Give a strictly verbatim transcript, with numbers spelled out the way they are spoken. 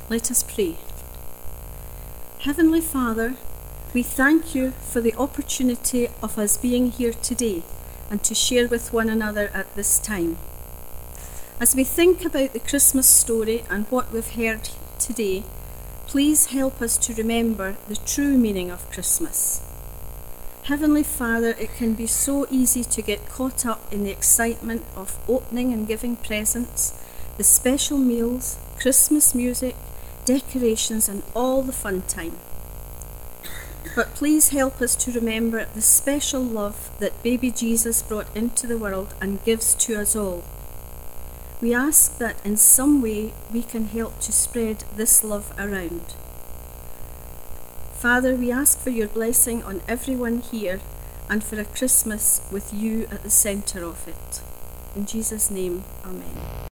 Let us pray. Heavenly Father, we thank you for the opportunity of us being here today and to share with one another at this time. As we think about the Christmas story and what we've heard today, please help us to remember the true meaning of Christmas. Heavenly Father, it can be so easy to get caught up in the excitement of opening and giving presents, the special meals, Christmas music, decorations and all the fun time. But please help us to remember the special love that baby Jesus brought into the world and gives to us all. We ask that in some way we can help to spread this love around. Father, we ask for your blessing on everyone here and for a Christmas with you at the centre of it. In Jesus' name, Amen.